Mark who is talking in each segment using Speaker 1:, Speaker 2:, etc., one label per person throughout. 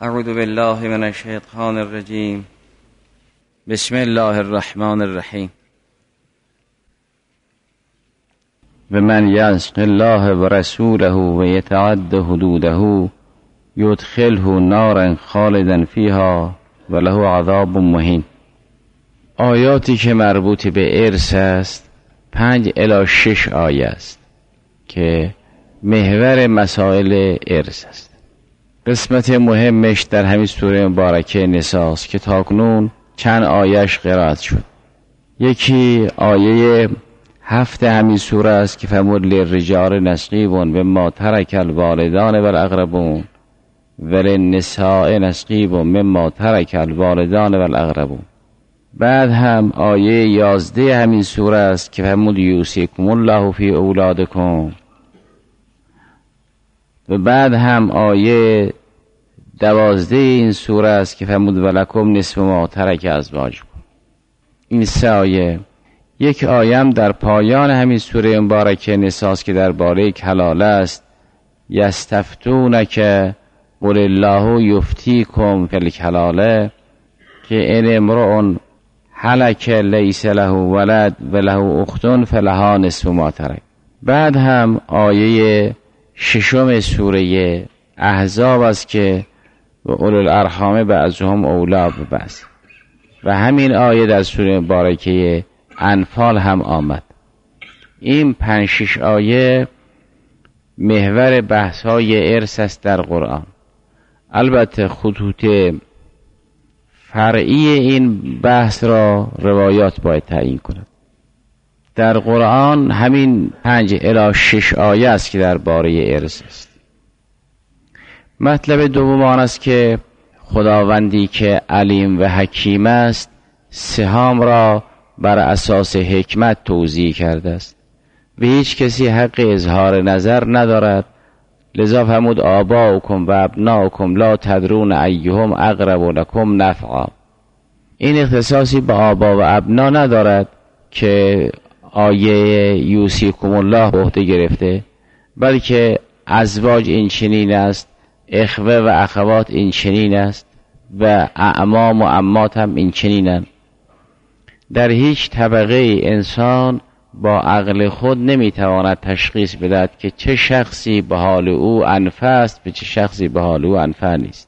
Speaker 1: اعوذ بالله من الشیطان الرجیم. بسم الله الرحمن الرحیم. و من یعص الله و رسوله و یتعد حدوده یدخله نارا خالدا فیها و له عذاب مهین. آیاتی که مربوط به ارث است 5 الی 6 آیه است که محور مسائل ارث است. قسمت مهمش در همین سوره مبارکه نساء است که تاکنون چند آیهش قرائت شد. یکی آیه 7 همین سوره است که فرمود للرجال نصیب مما ترک الوالدان والاقربون وللنساء نصیب مما ترک الوالدان والاقربون. بعد هم آیه 11 همین سوره است که فرمود یوصیکم الله فی اولادکم. و بعد هم آیه 12 این سوره است که فرمود ولکم نصف ما ترک ازواجکم. این 3 آیه. یک آیه هم در پایان همین سوره مبارکه نساء است که درباره کلاله است. یستفتونک قل الله یفتیکم فی الکلاله که ان امرؤ هلک لیس له ولد و له اخت فلها نصف ما ترک. بعد هم آیه 6 سوره احزاب است که و اولو الارحام بعضهم اولی ببعض. و همین آیه در سوره مبارکه انفال هم آمد. این 5-6 آیه محور بحث های ارث است در قرآن. البته خطوط فرعی این بحث را روایات باید تعیین کند. در قرآن همین 5 الی 6 آیه است که درباره ارث است. مطلب دوم آن است که خداوندی که علیم و حکیم است سهام را بر اساس حکمت توزیع کرده است و هیچ کسی حق اظهار نظر ندارد. لذا فرمود آباؤکم و ابناؤکم لا تدرون ایهم اقرب لکم نفعا. این اختصاصی به آبا و ابنا ندارد که آیه یوصیکم الله به عهده گرفته، بلکه ازواج این چنین است، اخوه و اخوات این چنین است و اعمام و عمات هم این چنینند. در هیچ طبقه انسان با عقل خود نمیتواند تشخیص بدهد که چه شخصی به حال او انفع است و چه شخصی به حال او انفع نیست.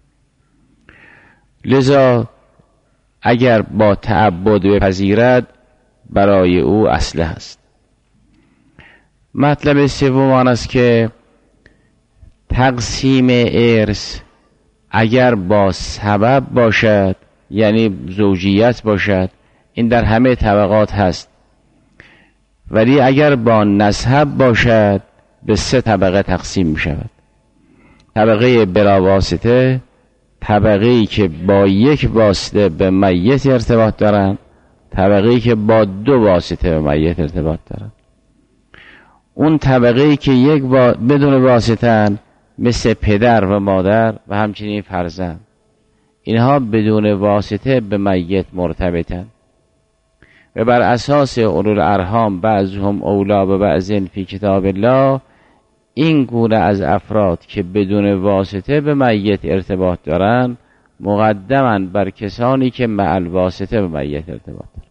Speaker 1: لذا اگر با تعبد بپذیرد برای او اصلح است. مطلب سوم آن است که تقسیم ارث اگر با سبب باشد، یعنی زوجیت باشد، این در همه طبقات هست، ولی اگر با نسب باشد به 3 طبقه تقسیم می شود. طبقه بلا واسطه، طبقه‌ای که با یک واسطه به میت ارتباط دارند، طبقه‌ای که با 2 واسطه به میت ارتباط دارند. اون طبقه‌ای که بدون واسطه مثل پدر و مادر و همچنین فرزند، اینها بدون واسطه به میت مرتبطند و بر اساس اولو الارحام بعضهم اولی به بعض فی کتاب الله، این گونه از افراد که بدون واسطه به میت ارتباط دارند مقدماً بر کسانی که مع الواسطه به میت ارتباط دارند.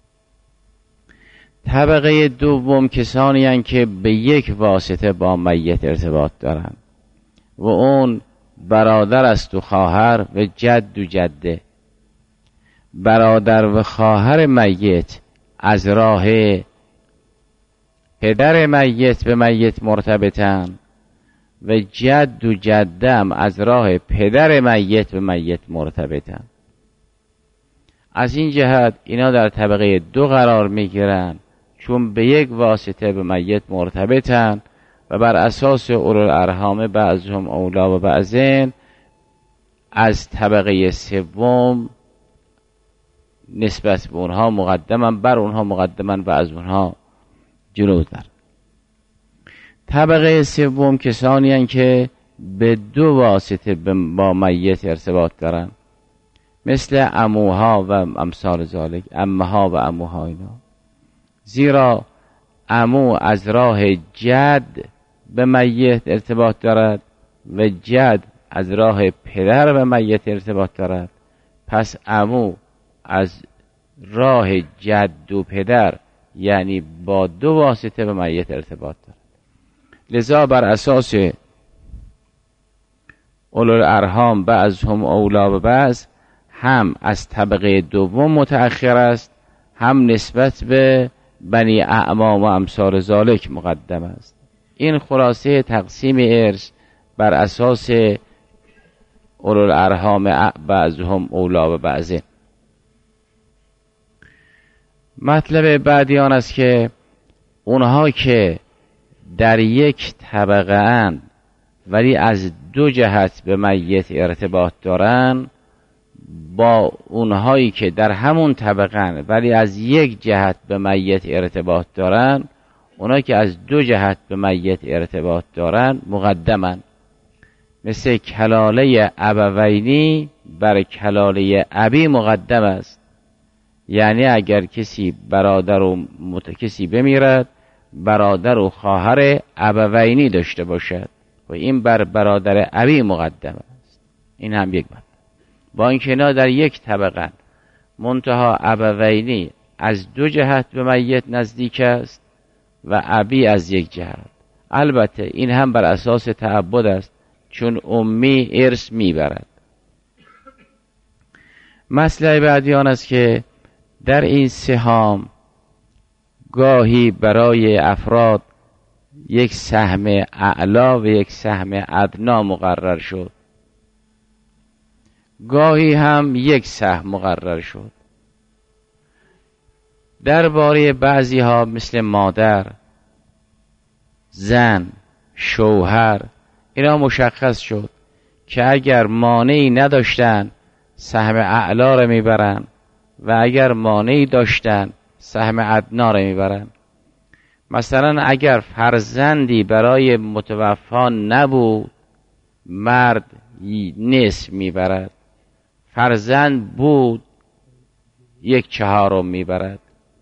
Speaker 1: طبقه دوم کسانی هستند که به یک واسطه با میت ارتباط دارند و اون برادر است و خواهر و جد و جده. برادر و خواهر میت از راه پدر میت به میت مرتبطند و جد و جده هم از راه پدر میت به میت مرتبطند. از این جهت اینا در طبقه 2 قرار میگیرند، چون به یک واسطه به میت مرتبطند و بر اساس اولو الارحام بعضهم اولی و بعضین از طبقه 3 نسبت به اونها مقدما بر اونها مقدما و از اونها جلوتر. طبقه 3 کسانی هستند که به 2 واسطه با میت ارتباط دارند، مثل عموها و امثال ذالک، عمها و عموها اینا. زیرا عمو از راه جد به میت ارتباط دارد و جد از راه پدر به میت ارتباط دارد، پس عمو از راه جد و پدر یعنی با دو واسطه به میت ارتباط دارد. لذا بر اساس اولوالارحام بعضهم اولی به بعض هم از طبقه دوم متأخر است، هم نسبت به بنی اعمام و امثال ذالک مقدم است. این خلاصه تقسیم ارث بر اساس اولوالارحام بعضهم اولی به بعضه. مطلب بعدی آن است که اونها که در یک طبقه اند ولی از دو جهت به میت ارتباط دارن، با اونهایی که در همون طبقه اند ولی از یک جهت به میت ارتباط دارن، اونهایی که از دو جهت به میت ارتباط دارن مقدمن. مثل کلاله ابوینی بر کلاله ابی مقدم است. یعنی اگر کسی برادر و کسی بمیرد، برادر و خواهر ابوینی داشته باشد و این بر برادر ابی مقدم است. این هم یک مطلب. با اینکه اینا در یک طبقه، منتها ابوینی از دو جهت به میت نزدیک است و ابی از یک جهت. البته این هم بر اساس تعبد است، چون امی ارث میبرد. مسئله بعدی آن است که در این سهام گاهی برای افراد یک سهم اعلا و یک سهم ادنا مقرر شد، گاهی هم یک سهم مقرر شد. درباره بعضی ها مثل مادر، زن، شوهر، اینا مشخص شد که اگر مانعی نداشتن سهم اعلا را میبرن و اگر مانعی داشتن سهم ادنا را میبرن. مثلا اگر فرزندی برای متوفا نبود، مرد نصف میبرد، فرزند بود یک چهارم میبرد.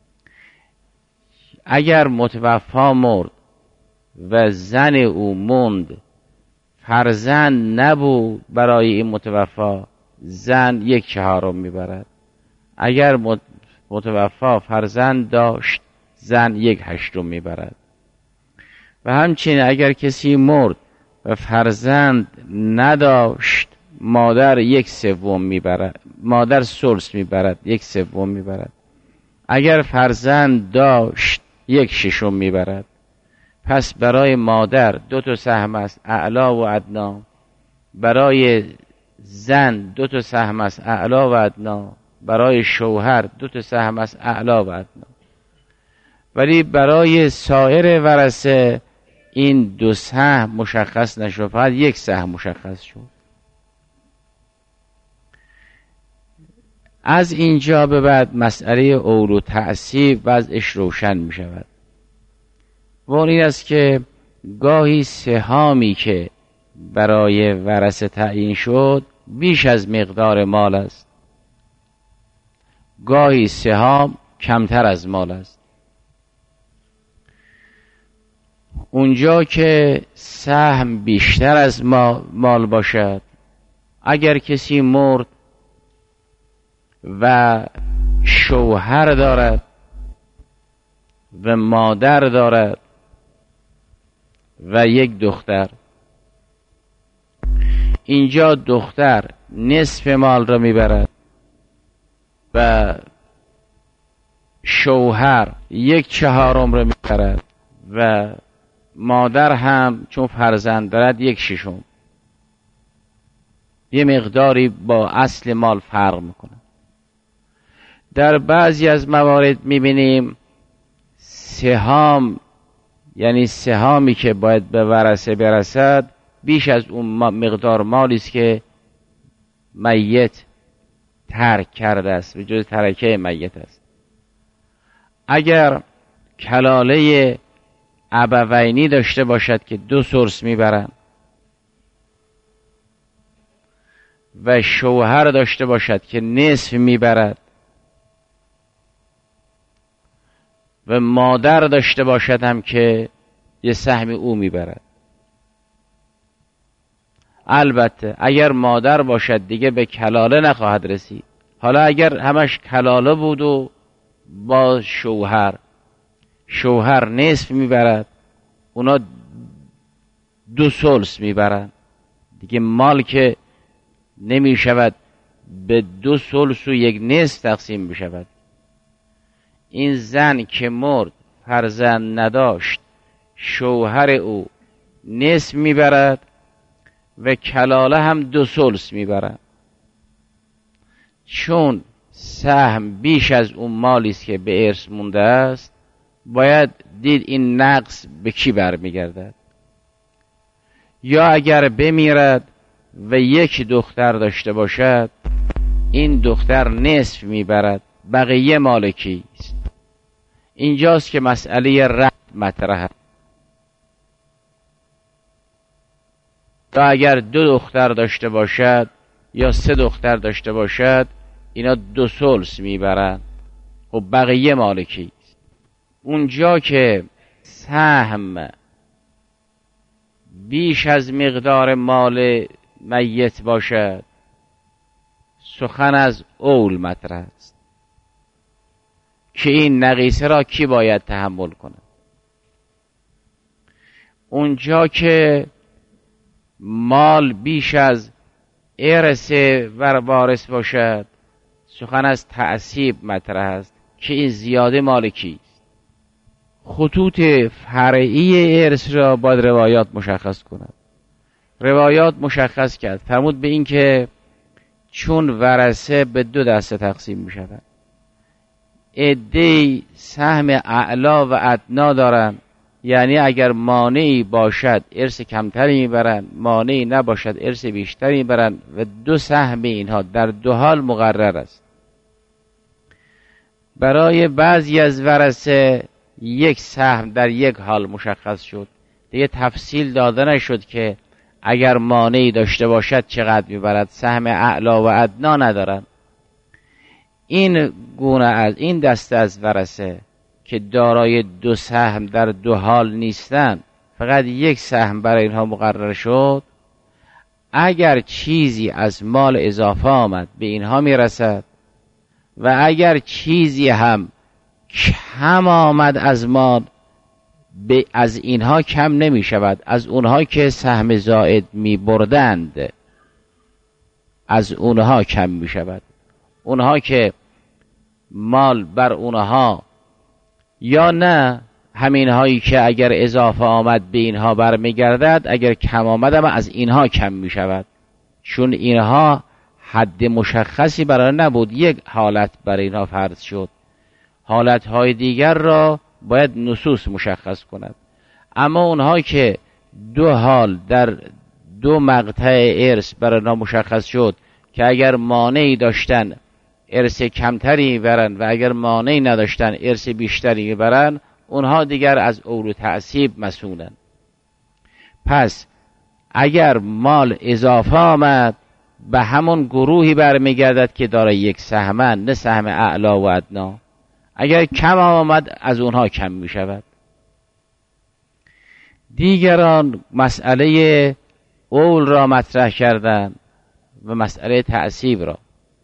Speaker 1: اگر متوفا مرد و زن او موند، فرزند نبود برای این متوفا، زن یک چهارم میبرد. اگر متوفا فرزند داشت، زن یک هشتم میبرد. و همچنین اگر کسی مرد و فرزند نداشت، مادر یک سوم میبرد، مادر ثلث میبرد، یک سوم میبرد. اگر فرزند داشت، یک ششم میبرد. پس برای مادر دو تا سهم است، اعلا و ادنا. برای زن دو تا سهم است، اعلا و ادنا. برای شوهر دو تا سهم است، اعلا و ادنا. ولی برای سایر ورثه این دو سهم مشخص نشد، فقط یک سهم مشخص شد. از اینجا به بعد مسئله اولو تعصیب وضعش روشن می شود. و این است که گاهی سهامی که برای ورثه تعیین شد بیش از مقدار مال است، گاهی سهام کمتر از مال است. اونجا که سهم بیشتر از مال باشد، اگر کسی مرد و شوهر دارد و مادر دارد و یک دختر، اینجا دختر نصف مال را میبرد و شوهر یک چهارم را میبرد و مادر هم چون فرزند دارد یک ششم. یه مقداری با اصل مال فرق میکنه. در بعضی از موارد میبینیم سهام، یعنی سهامی که باید به ورثه برسد بیش از اون مقدار مالی است که میت ترک کرده است، به جز ترکه میت است. اگر کلاله ابوینی داشته باشد که دو ثلث میبرن و شوهر داشته باشد که نصف میبرد و مادر داشته باشد هم که یه سهم او میبرد، البته اگر مادر باشد دیگه به کلاله نخواهد رسید. حالا اگر همش کلاله بود و با شوهر نصف میبرد، اونا 2/3 میبرن دیگه. مال که نمیشود به 2/3 و 1/2 تقسیم بشود. این زن که مرد فرزند نداشت، شوهر او نصف میبرد و کلاله هم 2/3 میبرد. چون سهم بیش از اون مالی است که به ارث مونده است، باید دید این نقص به کی برمیگردد. یا اگر بمیرد و یک دختر داشته باشد، این دختر نصف میبرد، بقیه مال کیست؟ اینجاست که مسئله رد مطرح است. یا اگر 2 دختر داشته باشد یا 3 دختر داشته باشد، اینا 2/3 میبرن. خب بقیه مال کیست؟ اونجا که سهم بیش از مقدار مال میت باشد، سخن از اول مطرح است که این نقیصه را کی باید تحمل کند. اونجا که مال بیش از ارث وارث باشد، سخن از تعصیب مطرح است که این زیاده مال کیست. خطوط فرعی ارث را باید روایات مشخص کند. روایات مشخص کرد، فرمود به این که چون ورثه به 2 دسته تقسیم می شود، عده‌ای سهم اعلا و ادنا دارن، یعنی اگر مانعی باشد ارث کمتری میبرن، مانعی نباشد ارث بیشتری میبرن و 2 سهم اینها در 2 حال مقرر است. برای بعضی از ورثه 1 سهم در 1 حال مشخص شد، دیگه تفصیل داده نشد که اگر مانعی داشته باشد چقدر میبرد. سهم اعلا و ادنا ندارن. این گونه از این دسته از ورثه که دارای 2 سهم در 2 حال نیستن، فقط 1 سهم برای اینها مقرر شد، اگر چیزی از مال اضافه آمد به اینها میرسد و اگر چیزی هم کم آمد از مال، از اینها کم نمی شود. از اونها که سهم زائد می بردند، از اونها کم می شود. اونها که مال بر اونها، یا نه همین هایی که اگر اضافه آمد به اینها برمیگردد، اگر کم آمد اما از اینها کم می شود. چون اینها حد مشخصی برای نبود، 1 حالت برای اینها فرض شد. حالت های دیگر را باید نصوص مشخص کند. اما اونها که 2 حال در 2 مقطع ارث برای اینها مشخص شد که اگر مانعی داشتن ارث کمتری میبرن و اگر مانعی نداشتن ارث بیشتری میبرن، اونها دیگر از اول تعصیب مسئولن. پس اگر مال اضافه آمد، به همون گروهی برمیگردد که داره 1 سهمن، نه سهم اعلا و ادنا. اگر کم آمد از اونها کم می شود. دیگران مسئله اول را مطرح کردن و مسئله تعصیب را.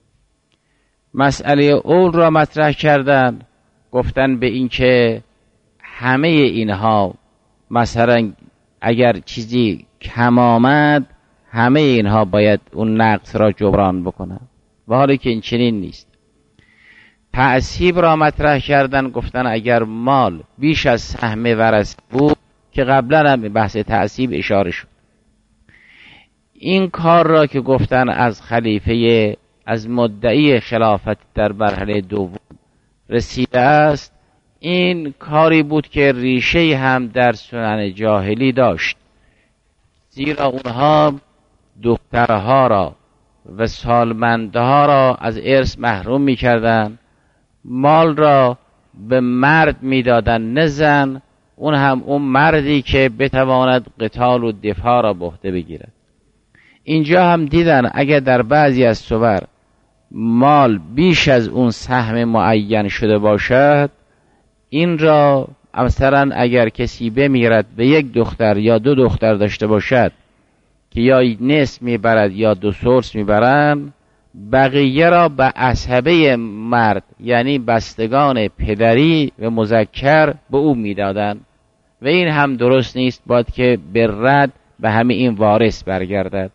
Speaker 1: مسئله اول را مطرح کردن، گفتن به این که همه اینها مثلا اگر چیزی کم آمد، همه اینها باید اون نقص را جبران بکنن، و حالی که این چنین نیست. تعصیب را مطرح کردن، گفتن اگر مال بیش از سهم ورثه بود، که قبلا هم به بحث تعصیب اشاره شد، این کار را که گفتن از خلیفه، از مدعی خلافت در مرحله دوم رسیده است، این کاری بود که ریشه هم در سنن جاهلی داشت. زیرا اونها دخترها را و سالمندها را از ارث محروم می کردن، مال را به مرد می دادن نه زن، اون هم اون مردی که بتواند قتال و دفاع را به عهده بگیرد. اینجا هم دیدن اگر در بعضی از صور مال بیش از اون سهم معین شده باشد، این را مثلا اگر کسی بمیرد به 1 دختر یا 2 دختر داشته باشد که یا نصف میبرد یا 2/3 میبرن، بقیه را به عصبه مرد یعنی بستگان پدری و مذکر به او میدادند و این هم درست نیست، باید که به رد به همه این وارث برگردد.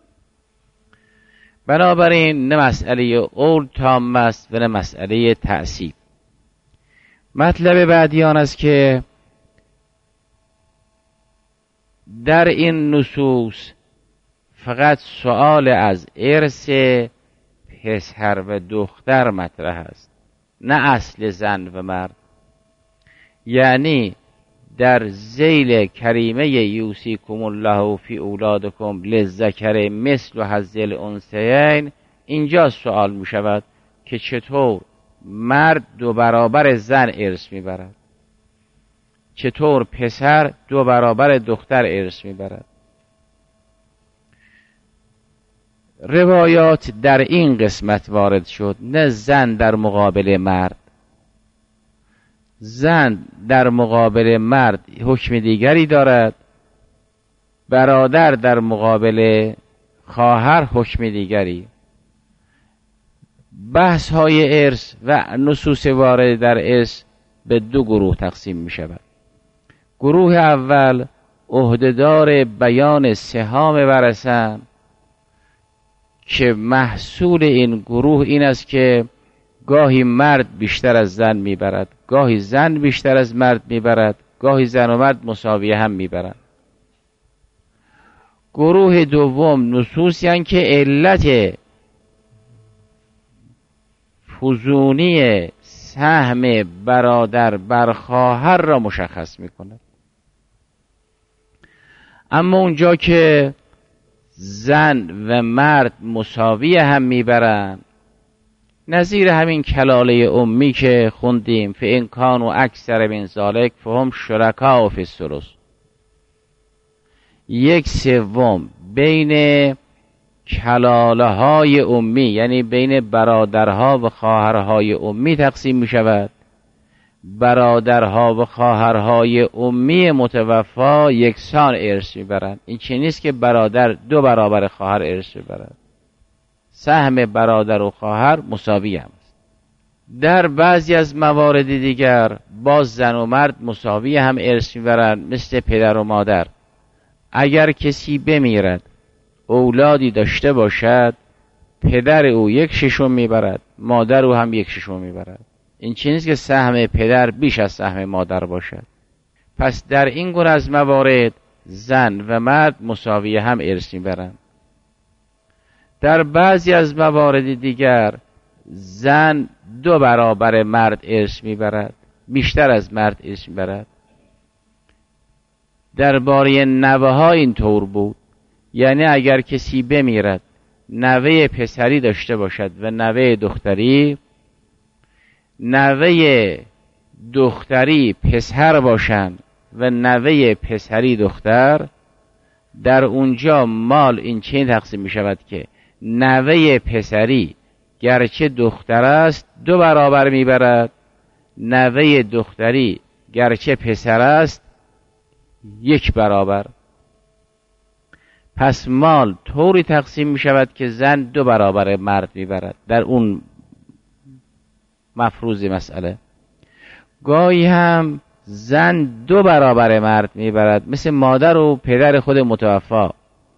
Speaker 1: بنابراین نه مسئله اول تام است و نه مسئله تعصیب. مطلب بعدی آن است که در این نصوص فقط سؤال از ارث پسر و دختر مطرح است، نه اصل زن و مرد. یعنی در ذیل کریمه یوصیکم الله فی اولادکم للذکر مثل حظ الانثیین اینجا سوال می شود که چطور مرد 2 برابر زن ارث می برد، چطور پسر 2 برابر دختر ارث می برد. روایات در این قسمت وارد شد، نه زن در مقابل مرد. زن در مقابل مرد حکم دیگری دارد، برادر در مقابل خواهر حکم دیگری. بحث های ارث و نصوص وارد در ارث به 2 گروه تقسیم می شود. گروه اول عهدهدار بیان سهام ورثه که محصول این گروه این است که گاهی مرد بیشتر از زن میبرد، گاهی زن بیشتر از مرد میبرد، گاهی زن و مرد مساویه هم میبرند. گروه دوم نصوصی هستند که علت فزونی سهم برادر بر خواهر را مشخص میکند. اما اونجا که زن و مرد مساویه هم میبرند، نظیر همین کلاله امی که خوندیم فإن کانوا اکثر من ذلک فهم شرکاء فی الثلث، 1/3 بین کلاله های امی یعنی بین برادرها و خواهرهای امی تقسیم می شود. برادرها و خواهرهای امی متوفا یکسان ارث می برند. این چه نیست که برادر 2 برابر خواهر ارث می برند، سهم برادر و خواهر مساوی هم است. در بعضی از موارد دیگر باز زن و مرد مساوی هم ارث میبرند، مثل پدر و مادر. اگر کسی بمیرد اولادی داشته باشد، پدر او 1/6 میبرد، مادر او هم 1/6 میبرد. این چیزی نیست که سهم پدر بیش از سهم مادر باشد. پس در این گونه از موارد زن و مرد مساوی هم ارث میبرند. در بعضی از موارد دیگر زن 2 برابر مرد ارث میبرد، بیشتر از مرد ارث میبرد. درباره نوه ها این طور بود، یعنی اگر کسی بمیرد نوه پسری داشته باشد و نوه دختری، نوه دختری پسر باشند و نوه پسری دختر، در اونجا مال این چنین تقسیم می شود که نوه پسری گرچه دختر است 2 برابر می برد، نوه دختری گرچه پسر است 1 برابر. پس مال طوری تقسیم می شود که زن 2 برابر مرد می برد در اون مفروض مسئله. گاهی هم زن 2 برابر مرد می برد، مثل مادر و پدر خود متوفا.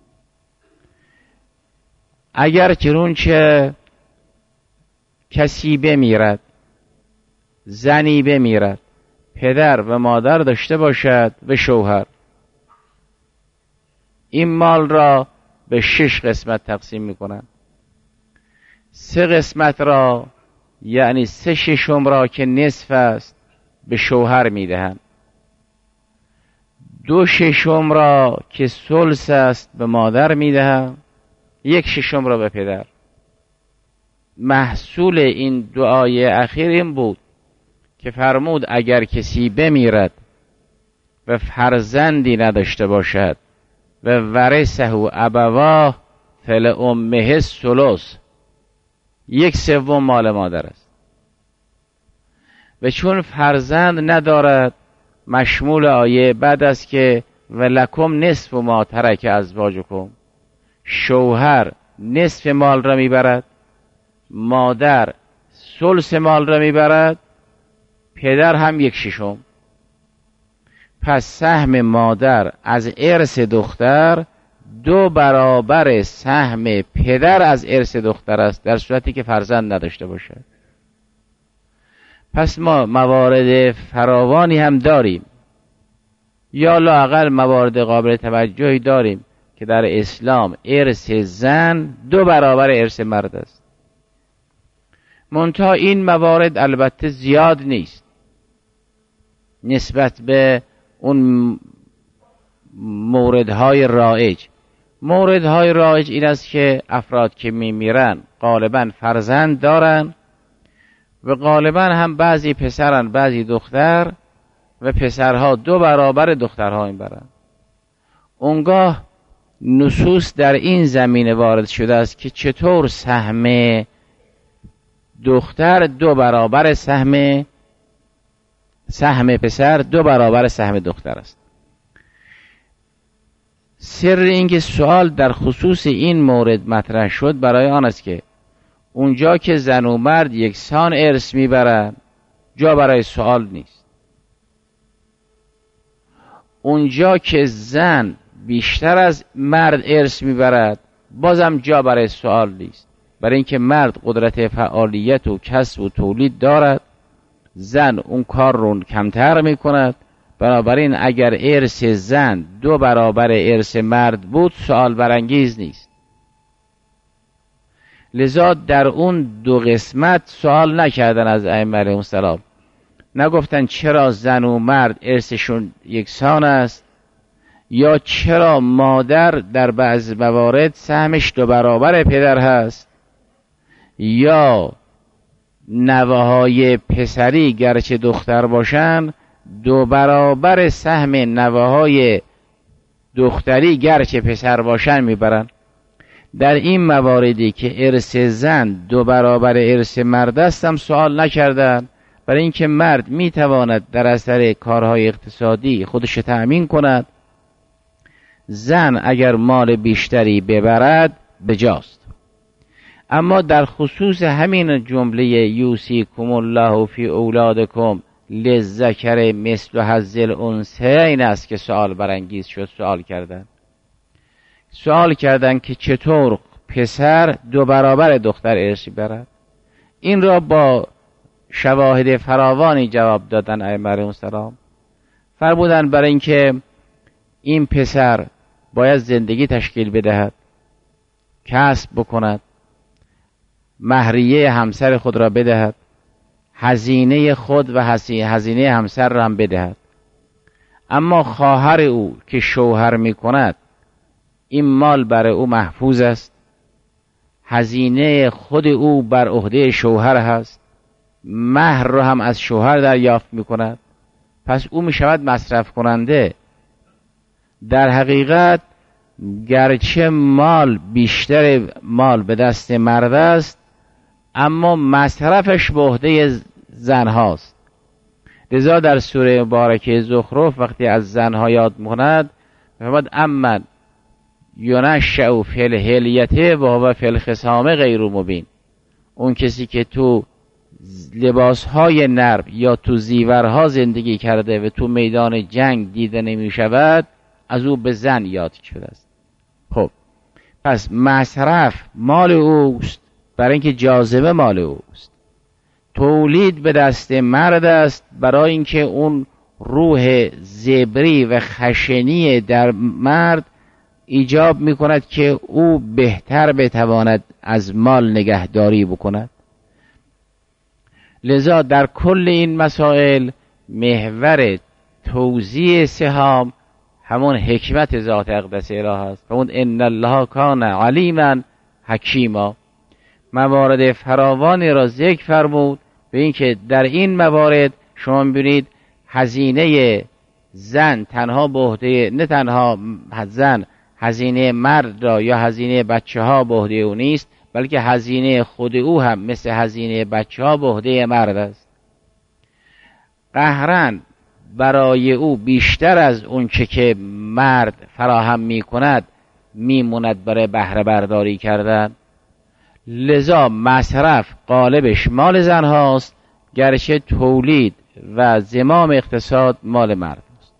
Speaker 1: اگر چنانچه کسی بمیرد، زنی بمیرد، پدر و مادر داشته باشد و شوهر، این مال را به 6 قسمت تقسیم میکنند. 3 قسمت را یعنی 3/6 را که نصف است به شوهر میدهند، 2/6 را که ثلث است به مادر میدهند، 1/6 را به پدر. محصول این دعای اخیر این بود که فرمود اگر کسی بمیرد و فرزندی نداشته باشد و ورثه ابواه فلأمه الثلث، 1/3 مال مادر است. و چون فرزند ندارد، مشمول آیه بعد است که ولکم نصف ما ترک ازواجکم، شوهر نصف مال را میبرد، مادر ثلث مال را میبرد، پدر هم 1/6. پس سهم مادر از ارث دختر 2 برابر سهم پدر از ارث دختر است، در صورتی که فرزند نداشته باشد. پس ما موارد فراوانی هم داریم، یا لااقل موارد قابل توجهی داریم که در اسلام ارث زن 2 برابر ارث مرد است. منتها این موارد البته زیاد نیست نسبت به اون موردهای رایج. موردهای رایج این است که افراد که میمیرن غالبا فرزند دارن و غالبا هم بعضی پسرن بعضی دختر، و پسرها 2 برابر دخترها میبرن. اونگاه نصوص در این زمینه وارد شده است که چطور سهم دختر 2 برابر سهم پسر 2 برابر سهم دختر است. سر اینکه سوال در خصوص این مورد مطرح شد برای آن است که اونجا که زن و مرد یکسان ارث میبرند جا برای سوال نیست. اونجا که زن بیشتر از مرد ارث میبرد بازم جا برای سوال نیست، برای اینکه مرد قدرت فعالیت و کسب و تولید دارد، زن اون کار رو کمتر میکند. بنابراین اگر ارث زن 2 برابر ارث مرد بود سوال برانگیز نیست. لذا در اون 2 قسمت سوال نکردن از ائمه علیهم السلام، نگفتن چرا زن و مرد ارثشون یکسان است، یا چرا مادر در بعض موارد سهمش 2 برابر پدر هست، یا نوه‌های پسری گرچه دختر باشن 2 برابر سهم نوه‌های دختری گرچه پسر باشن میبرن. در این مواردی که ارث زن 2 برابر ارث مرد است هم سوال نکردن، برای اینکه مرد میتواند در اثر کارهای اقتصادی خودش تأمین کند، زن اگر مال بیشتری ببرد بجاست. اما در خصوص همین جمله یوصیکم الله فی اولادکم للذکر مثل حظ الانثیین است که سوال برانگیز شد. سوال کردن که چطور پسر 2 برابر دختر ارث برد. این را با شواهد فراوانی جواب دادن ائمه علیهم السلام. فرمودن برای اینکه این پسر باید زندگی تشکیل بدهد، کسب بکند، مهریه همسر خود را بدهد، هزینه خود و هزینه همسر را هم بدهد. اما خواهر او که شوهر می کند این مال برای او محفوظ است، هزینه خود او بر عهده شوهر هست، مهر را هم از شوهر دریافت می کند. پس او می شود مصرف کننده. در حقیقت گرچه مال بیشتر مال به دست مرد است، اما مصرفش به عهده زن هاست. لذا در سوره مبارکه زخرف وقتی از زنها یاد می‌کند فرمود امن ینشأ فی الحلیة و هو فی الخصام غیر مبین. اون کسی که تو لباسهای نرم یا تو زیورها زندگی کرده و تو میدان جنگ دیده نمی شود، از او به زن یاد شده است. خب پس مصرف مال اوست، برای اینکه جاذبه مال اوست. تولید به دست مرد است، برای اینکه اون روح زبری و خشنی در مرد ایجاب می کند که او بهتر بتواند از مال نگهداری بکند. لذا در کل این مسائل محور توزیع سهام همون حکمت ذات اقدس اله است. فرمود ان الله کان علیما حکیما. موارد فراوانی را ذکر فرمود به اینکه در این موارد شما می‌بینید هزینه زن تنها به عهده، نه تنها زن هزینه مرد را یا هزینه بچه‌ها به عهده او نیست، بلکه هزینه خود او هم مثل هزینه بچه‌ها به عهده مرد است. قهرن برای او بیشتر از اون که مرد فراهم می کند میموند برای بهره برداری کردن. لذا مصرف غالبش مال زن هاست، گرچه تولید و زمام اقتصاد مال مرد است.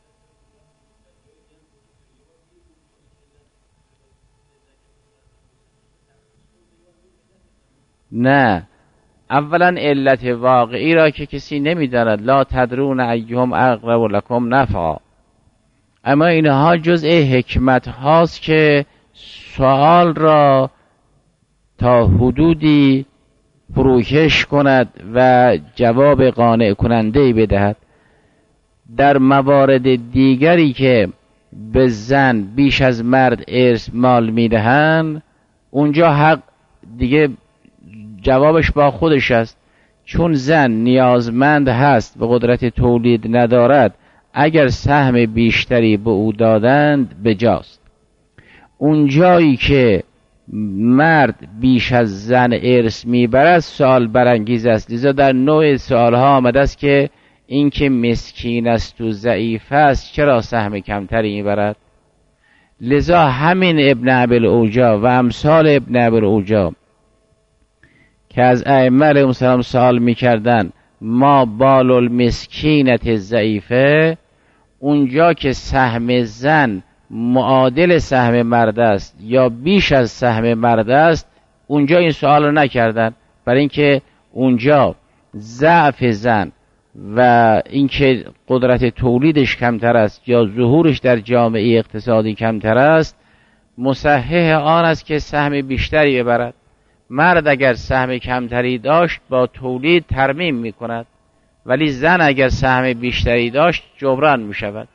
Speaker 1: نه، اولا علت واقعی را که کسی نمیداند، لا تدرون ایهم اقرب لکم نفعا، اما اینها جزء حکمت هاست که سوال را تا حدودی فروکش کند و جواب قانع کننده بدهد. در موارد دیگری که به زن بیش از مرد ارث مال میدهند، اونجا حق دیگه جوابش با خودش است، چون زن نیازمند هست و قدرت تولید ندارد. اگر سهم بیشتری به او دادند بجاست. اونجایی که مرد بیش از زن ارث میبرد سوال برانگیز است. لذا در نوع سوال ها آمده است که این که مسکین است و ضعیف است چرا سهم کمتری میبرد. لذا همین ابن ابی‌الاوجاع و امثال ابن ابی‌الاوجاع که از ائمه علیهم السلام سوال میکردن ما بال المسکینت ضعیفه، اونجا که سهم زن معادل سهم مرد است یا بیش از سهم مرد است، اونجا این سوال رو نکردن، برای اینکه اونجا ضعف زن و اینکه قدرت تولیدش کمتر است یا ظهورش در جامعه اقتصادی کمتر است مصحح آن است که سهم بیشتری ببرد. مرد اگر سهم کمتری داشت با تولید ترمیم می کند، ولی زن اگر سهم بیشتری داشت جبران می شود.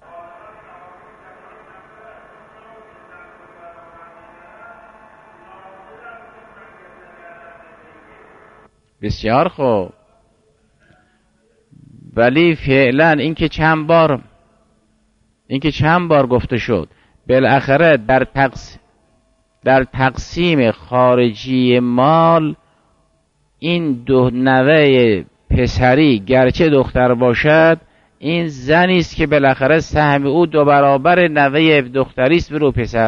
Speaker 1: بسیار خوب، ولی فعلا اینکه چند بار گفته شد بالاخره در تقسیم خارجی مال این دو نوه پسری گرچه دختر باشد، این زنی است که بالاخره سهم او 2 برابر نوه دختری است رو پسر.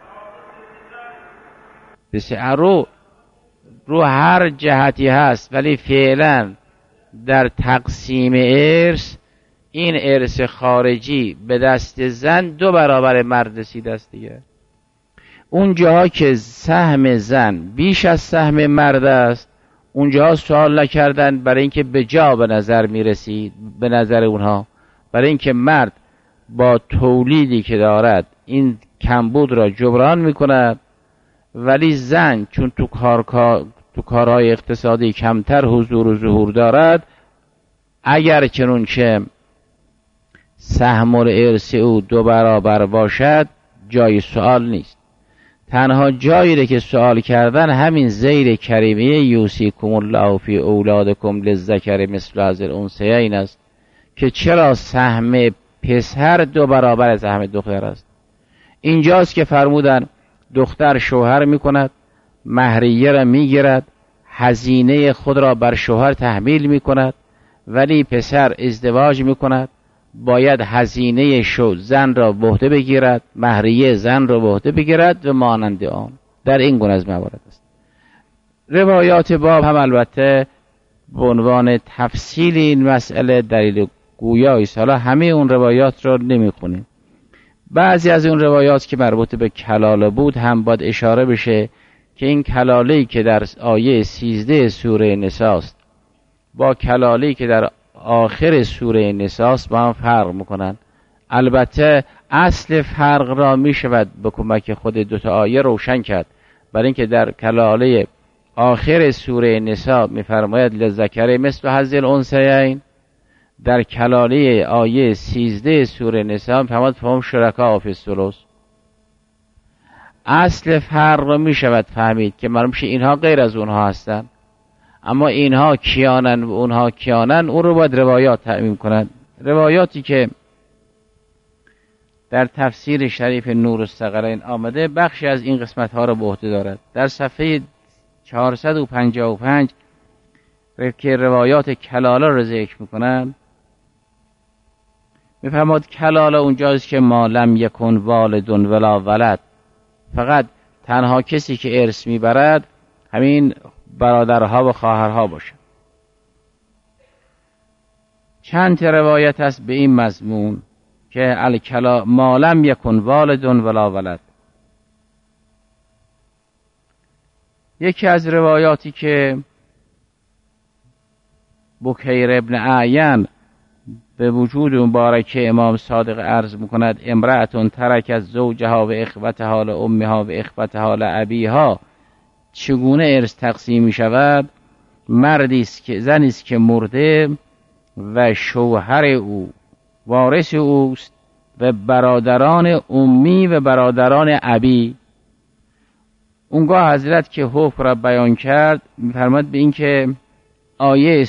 Speaker 1: بسیار رو هر جهتی هست، ولی فعلا در تقسیم ارث این ارث خارجی به دست زن 2 برابر مرد رسیده است دیگه. اون جاها که سهم زن بیش از سهم مرد است اونجاها سوال نکردن، برای اینکه به جا به نظر میرسید به نظر اونها، برای اینکه مرد با تولیدی که دارد این کمبود را جبران میکند، ولی زن چون تو کارهای اقتصادی کمتر حضور و ظهور دارد، اگر چنانچه سهم ارث او 2 برابر باشد جای سوال نیست. تنها جایی که سوال کردن همین زیر کریمه یوصیکم الله فی اولادکم للذکر مثل حظ الانثیین است که چرا سهم پسر 2 برابر سهم دختر است. اینجاست که فرمودن دختر شوهر میکند، مهریه را میگیرد، هزینه خود را بر شوهر تحمیل میکند، ولی پسر ازدواج میکند باید هزینه زن را به عهده بگیرد، مهریه زن را به عهده بگیرد و مانند آن. در این گونه از موارد است. روایات باب هم البته به عنوان تفصیل این مسئله دلیل گویایی است. حالا همه اون روایات را نمیخونیم. بعضی از اون روایات که مربوط به کلاله بود هم باید اشاره بشه که این کلاله‌ای که در آیه 13 سوره نساء است با کلاله‌ای که در آخر سوره نساء با هم فرق میکنن. البته اصل فرق را میشود به کمک خود 2 آیه روشن کرد، برای اینکه در کلاله آخر سوره نساء میفرماید للذکر مثل حظ الانثیین، در کلاله آیه 13 سوره نساء میفرماید فهم شرکاء فی الثلث. اصل فرق را میشود فهمید که معلوم شه اینها غیر از اونها هستن، اما اینها کیانن و اونها کیانن، اون رو باید روایات تعمیم کنند. روایاتی که در تفسیر شریف نور الثقلین آمده بخشی از این قسمت ها را به عهده دارد. در صفحه 455 که روایات کلاله را ذکر میکنند میفرماد کلاله اونجاست که ما لم یکن والدون ولا ولد، فقط تنها کسی که ارث میبرد همین برادرها و خواهرها باشه. چند روایت است به این مضمون که الکلا ما لم یکن والد ولا ولد. یکی از روایاتی که بکیر ابن اعین به وجود مبارکه امام صادق عرض میکند امرأتون ترکت زوجها و اخوتها لامها و اخوتها لابیها، چگونه ارث تقسیم می شود؟ مردی است که زنی است که مرده و شوهر او وارث اوست و برادران امی و برادران ابی. اونگاه حضرت که حکم را بیان کرد می‌فرماد به این که آیه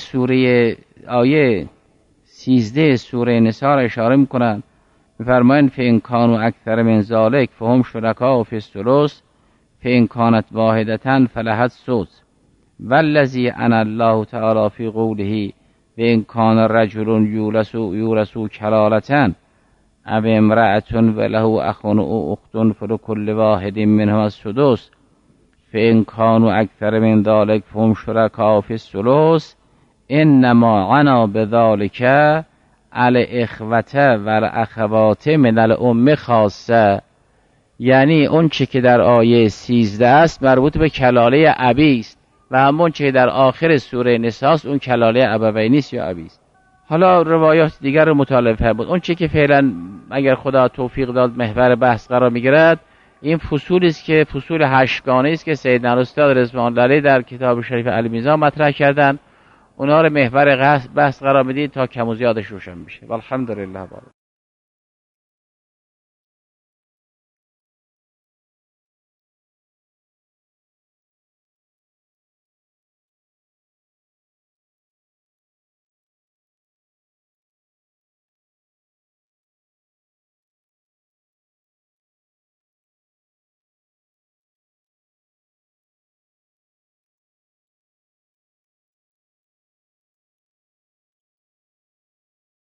Speaker 1: 13 سوره نساء را اشاره می‌کنند، می‌فرمایند فإن کانوا اکثر من ذلک فهم شرکاء فی الثلث فإن کانت واحدة فلها السدس والذی انا الله تعالی فی قوله وإن کان رجل یورث کلالة او امرأة وله اخ او اخت فلکل واحد منهما السدس فإن کانوا اکثر من ذلک فهم شرکاء فی الثلث انما عنا بذلک الاخوة والاخوات من الام خاصه. یعنی اون چه که در آیه 13 است مربوط به کلاله ابی است و همون چه در آخر سوره نساء است اون کلاله ابوینی است یا ابی است. حالا روایات دیگر رو مطالعه فرمود. اون چه که فعلا اگر خدا توفیق داد محور بحث قرار میگیرد این فصول است که فصول 8 گانه است که سیدنا استاد رضوان الله علیه در کتاب شریف المیزان مطرح کردن. اونا رو محور بحث قرار بدید تا کم و زیادش روشن بشه. والحمدلله.